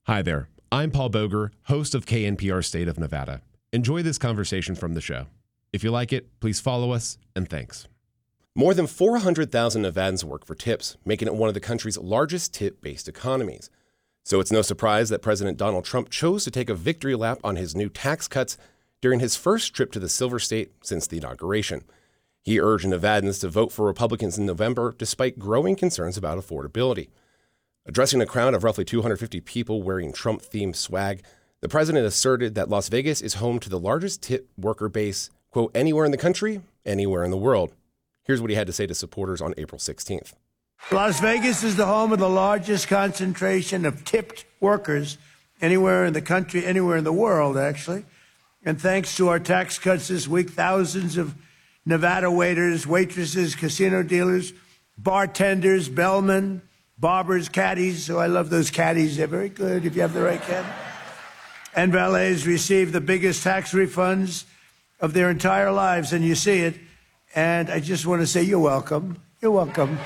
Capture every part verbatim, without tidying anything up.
Hi there. I'm Paul Boger, host of K N P R State of Nevada. Enjoy this conversation from the show. If you like it, please follow us, and thanks. More than four hundred thousand Nevadans work for tips, making it one of the country's largest tip-based economies. So it's no surprise that President Donald Trump chose to take a victory lap on his new tax cuts during his first trip to the Silver State since the inauguration. He urged Nevadans to vote for Republicans in November despite growing concerns about affordability. Addressing a crowd of roughly two hundred fifty people wearing Trump-themed swag, the president asserted that Las Vegas is home to the largest tip worker base, quote, anywhere in the country, anywhere in the world. Here's what he had to say to supporters on April sixteenth. Las Vegas is the home of the largest concentration of tipped workers anywhere in the country, anywhere in the world, actually. And thanks to our tax cuts this week, thousands of Nevada waiters, waitresses, casino dealers, bartenders, bellmen, barbers, caddies, so I love those caddies. They're very good if you have the right caddy. And valets receive the biggest tax refunds of their entire lives, and you see it. And I just want to say you're welcome. You're welcome.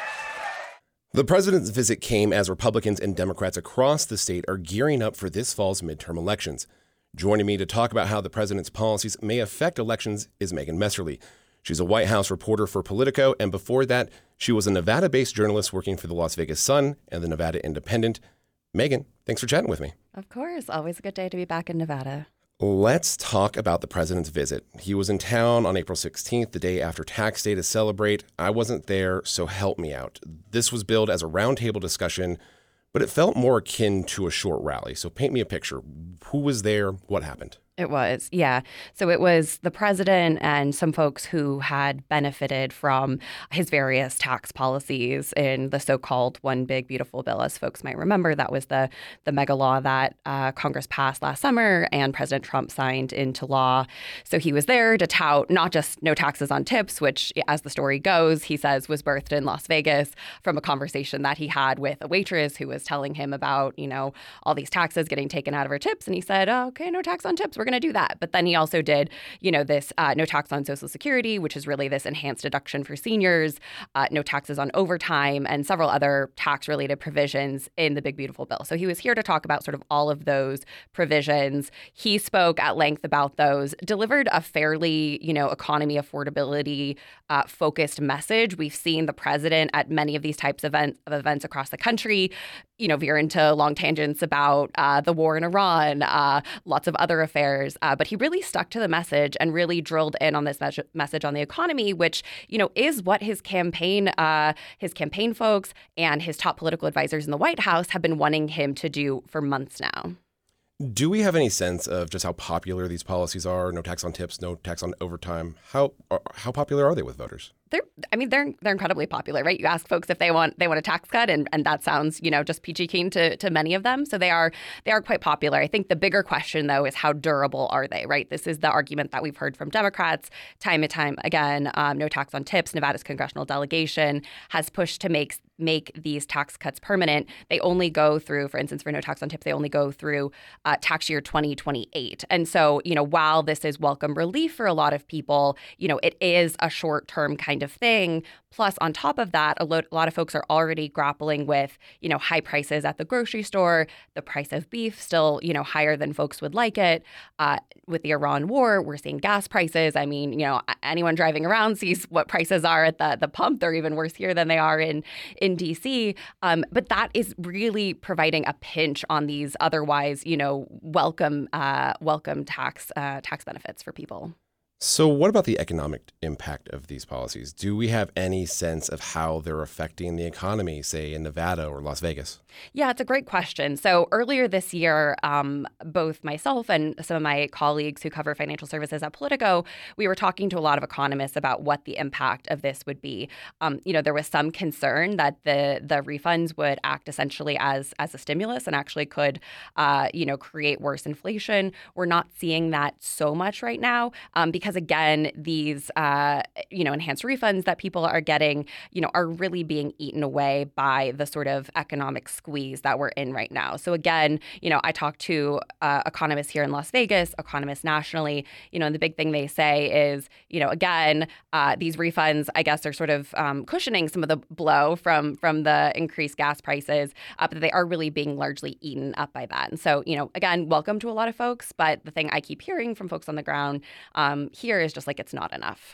The president's visit came as Republicans and Democrats across the state are gearing up for this fall's midterm elections. Joining me to talk about how the president's policies may affect elections is Megan Messerly. She's a White House reporter for Politico, and before that, she was a Nevada-based journalist working for the Las Vegas Sun and the Nevada Independent. Megan, thanks for chatting with me. Of course. Always a good day to be back in Nevada. Let's talk about the president's visit. He was in town on April sixteenth, the day after tax day to celebrate. I wasn't there, so help me out. This was billed as a roundtable discussion, but it felt more akin to a short rally. So paint me a picture. Who was there? What happened? It was, yeah. So it was the president and some folks who had benefited from his various tax policies in the so-called One Big Beautiful Bill. As folks might remember, that was the the mega law that uh, Congress passed last summer and President Trump signed into law. So he was there to tout not just no taxes on tips, which, as the story goes, he says was birthed in Las Vegas from a conversation that he had with a waitress who was telling him about, you know, all these taxes getting taken out of her tips. And he said, oh, okay, no tax on tips. We're going to do that. But then he also did, you know, this uh, no tax on Social Security, which is really this enhanced deduction for seniors, uh, no taxes on overtime, and several other tax-related provisions in the Big Beautiful Bill. So he was here to talk about sort of all of those provisions. He spoke at length about those, delivered a fairly, you know, economy affordability uh, focused message. We've seen the president at many of these types of, event, of events across the country, you know, veer into long tangents about uh, the war in Iran, uh, lots of other affairs. Uh, but he really stuck to the message and really drilled in on this mes- message on the economy, which, you know, is what his campaign, uh, his campaign folks and his top political advisors in the White House have been wanting him to do for months now. Do we have any sense of just how popular these policies are? No tax on tips, no tax on overtime. How how popular are they with voters? They're, I mean, they're they're incredibly popular, right? You ask folks if they want they want a tax cut, and, and that sounds, you know, just peachy keen to to many of them. So they are they are quite popular. I think the bigger question, though, is how durable are they, right? This is the argument that we've heard from Democrats time and time again. Um, no tax on tips. Nevada's congressional delegation has pushed to make make these tax cuts permanent. They only go through, for instance, for no tax on tips, they only go through uh, tax year twenty twenty-eight. And so, you know, while this is welcome relief for a lot of people, you know, it is a short term kind of thing. Plus, on top of that, a, lo- a lot of folks are already grappling with, you know, high prices at the grocery store, the price of beef still, you know, higher than folks would like it. Uh, with the Iran war, we're seeing gas prices. I mean, you know, anyone driving around sees what prices are at the, the pump. They're even worse here than they are in, in D C. Um, but that is really providing a pinch on these otherwise, you know, welcome uh, welcome tax uh, tax benefits for people. So what about the economic impact of these policies? Do we have any sense of how they're affecting the economy, say, in Nevada or Las Vegas? Yeah, it's a great question. So earlier this year, um, both myself and some of my colleagues who cover financial services at Politico, we were talking to a lot of economists about what the impact of this would be. Um, you know, there was some concern that the the refunds would act essentially as as a stimulus and actually could, uh, you know, create worse inflation. We're not seeing that so much right now um, because because, again, these, uh, you know, enhanced refunds that people are getting, you know, are really being eaten away by the sort of economic squeeze that we're in right now. So, again, you know, I talked to uh, economists here in Las Vegas, economists nationally, you know, and the big thing they say is, you know, again, uh, these refunds, I guess, are sort of um, cushioning some of the blow from from the increased gas prices, uh, but they are really being largely eaten up by that. And so, you know, again, welcome to a lot of folks, but the thing I keep hearing from folks on the ground um, here is just like it's not enough.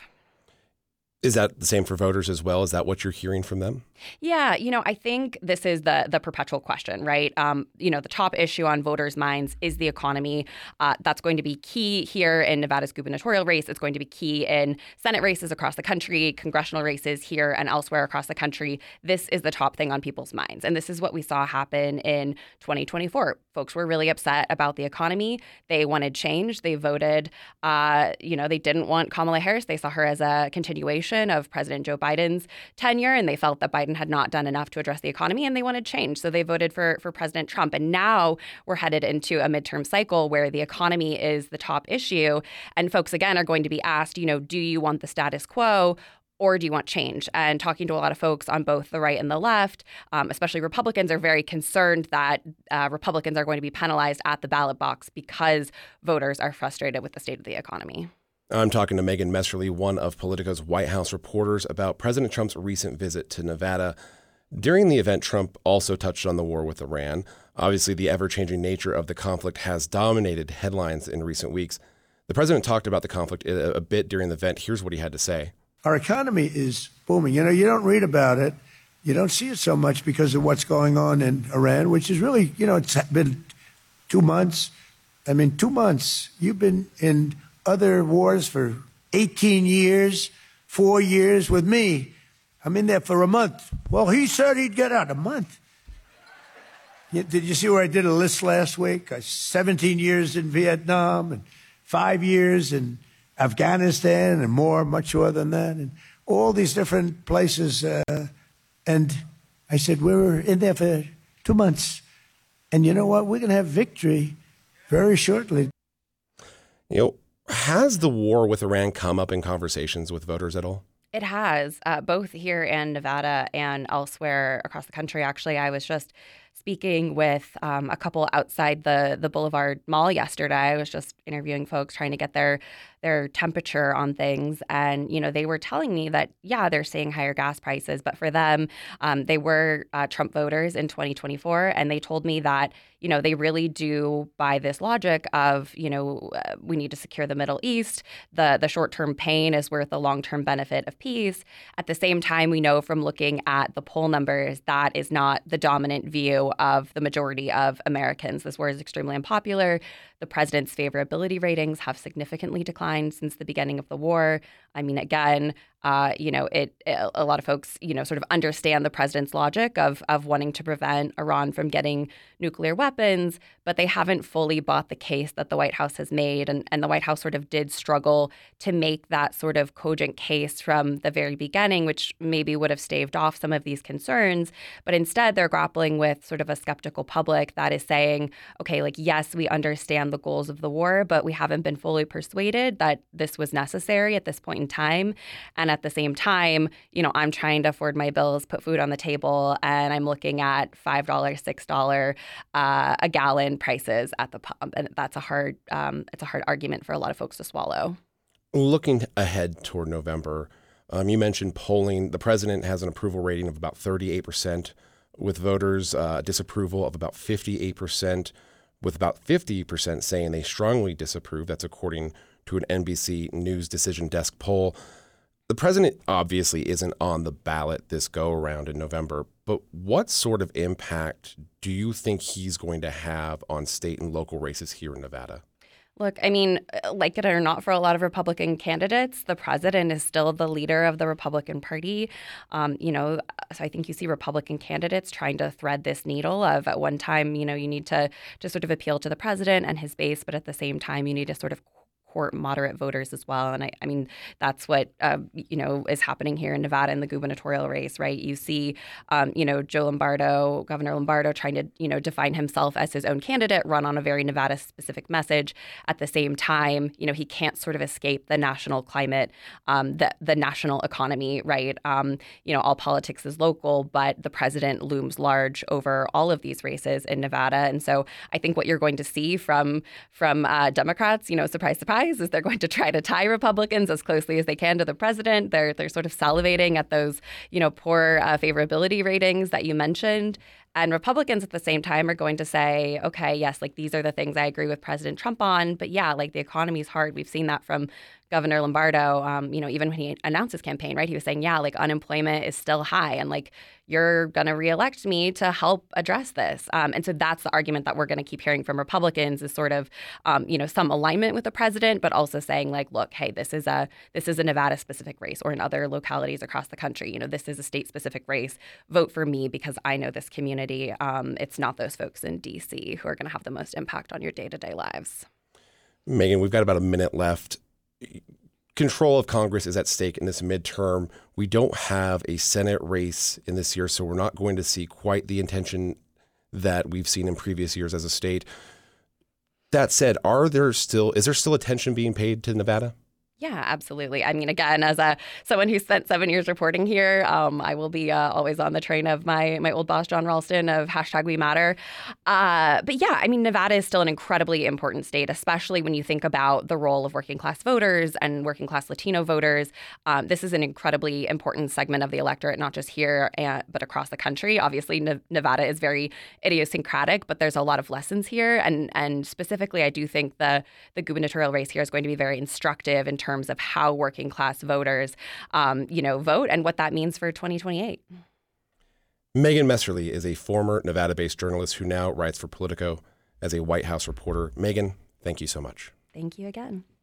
Is that the same for voters as well? Is that what you're hearing from them? Yeah, you know, I think this is the the perpetual question, right? Um, you know, the top issue on voters' minds is the economy. Uh, that's going to be key here in Nevada's gubernatorial race. It's going to be key in Senate races across the country, congressional races here and elsewhere across the country. This is the top thing on people's minds. And this is what we saw happen in twenty twenty-four. Folks were really upset about the economy. They wanted change. They voted, uh, you know, they didn't want Kamala Harris. They saw her as a continuation of President Joe Biden's tenure, and they felt that Biden had not done enough to address the economy, and they wanted change. So they voted for for President Trump. And now we're headed into a midterm cycle where the economy is the top issue. And folks, again, are going to be asked, you know, do you want the status quo? Or do you want change? And talking to a lot of folks on both the right and the left, um, especially Republicans, are very concerned that uh, Republicans are going to be penalized at the ballot box because voters are frustrated with the state of the economy. I'm talking to Megan Messerly, one of Politico's White House reporters, about President Trump's recent visit to Nevada. During the event, Trump also touched on the war with Iran. Obviously, the ever-changing nature of the conflict has dominated headlines in recent weeks. The president talked about the conflict a, a bit during the event. Here's what he had to say. Our economy is booming. You know, you don't read about it. You don't see it so much because of what's going on in Iran, which is really, you know, it's been two months. I mean, two months. You've been in other wars for eighteen years, four years with me. I'm in there for a month. Well, he said he'd get out a month. Did you see where I did a list last week? seventeen years in Vietnam and five years in Afghanistan and more, much more than that, and all these different places. Uh, and I said, we were in there for two months. And you know what? We're going to have victory very shortly. You know, has the war with Iran come up in conversations with voters at all? It has, uh, both here in Nevada and elsewhere across the country. Actually, I was just speaking with um, a couple outside the the Boulevard Mall yesterday. I was just interviewing folks, trying to get their their temperature on things. And, you know, they were telling me that, yeah, they're seeing higher gas prices. But for them, um, they were uh, Trump voters in twenty twenty-four. And they told me that, you know, they really do buy this logic of, you know, uh, we need to secure the Middle East. The, the short-term pain is worth the long-term benefit of peace. At the same time, we know from looking at the poll numbers, that is not the dominant view of the majority of Americans. This war is extremely unpopular. The president's favorability ratings have significantly declined since the beginning of the war. I mean, again, uh, you know, it, it a lot of folks, you know, sort of understand the president's logic of of wanting to prevent Iran from getting nuclear weapons, but they haven't fully bought the case that the White House has made. And, and the White House sort of did struggle to make that sort of cogent case from the very beginning, which maybe would have staved off some of these concerns. But instead, they're grappling with sort of a skeptical public that is saying, okay, like, yes, we understand the goals of the war, but we haven't been fully persuaded that this was necessary at this point in time. And at the same time, you know, I'm trying to afford my bills, put food on the table, and I'm looking at five dollars, six dollars uh, a gallon prices at the pump. And that's a hard, um, it's a hard argument for a lot of folks to swallow. Looking ahead toward November, um, you mentioned polling. The president has an approval rating of about thirty-eight percent, with voters uh, disapproval of about fifty-eight percent, with about fifty percent saying they strongly disapprove. That's according to an N B C News Decision Desk poll. The president obviously isn't on the ballot this go-around in November, but what sort of impact do you think he's going to have on state and local races here in Nevada? Look, I mean, like it or not, for a lot of Republican candidates, the president is still the leader of the Republican Party. Um, you know, so I think you see Republican candidates trying to thread this needle of at one time, you know, you need to, to sort of appeal to the president and his base, but at the same time, you need to sort of support moderate voters as well. And I, I mean, that's what, uh, you know, is happening here in Nevada in the gubernatorial race, right? You see, um, you know, Joe Lombardo, Governor Lombardo trying to, you know, define himself as his own candidate, run on a very Nevada specific message. At the same time, you know, he can't sort of escape the national climate, um, the, the national economy, right? Um, you know, all politics is local, but the president looms large over all of these races in Nevada. And so I think what you're going to see from from uh, Democrats, you know, surprise, surprise, is they're going to try to tie Republicans as closely as they can to the president. They're they're sort of salivating at those, you know, poor uh, favorability ratings that you mentioned. And Republicans at the same time are going to say, okay, yes, like these are the things I agree with President Trump on. But yeah, like the economy is hard. We've seen that from Governor Lombardo, um, you know, even when he announced his campaign, right? He was saying, yeah, like unemployment is still high. And like, you're going to reelect me to help address this. Um, and so that's the argument that we're going to keep hearing from Republicans is sort of, um, you know, some alignment with the president, but also saying like, look, hey, this is a this is a Nevada specific race, or in other localities across the country. You know, this is a state specific race. Vote for me because I know this community. Um, it's not those folks in D C who are going to have the most impact on your day-to-day lives. Megan, we've got about a minute left. Control of Congress is at stake in this midterm. We don't have a Senate race in this year, so we're not going to see quite the intention that we've seen in previous years as a state. That said, are there still is there still attention being paid to Nevada? Yeah, absolutely. I mean, again, as a someone who spent seven years reporting here, um, I will be uh, always on the train of my my old boss, John Ralston, of hashtag We Matter. Uh, but yeah, I mean, Nevada is still an incredibly important state, especially when you think about the role of working class voters and working class Latino voters. Um, this is an incredibly important segment of the electorate, not just here, and, but across the country. Obviously, ne- Nevada is very idiosyncratic, but there's a lot of lessons here. And and specifically, I do think the, the gubernatorial race here is going to be very instructive in terms terms of how working class voters, um, you know, vote and what that means for twenty twenty-eight. Megan Messerly is a former Nevada-based journalist who now writes for Politico as a White House reporter. Megan, thank you so much. Thank you again.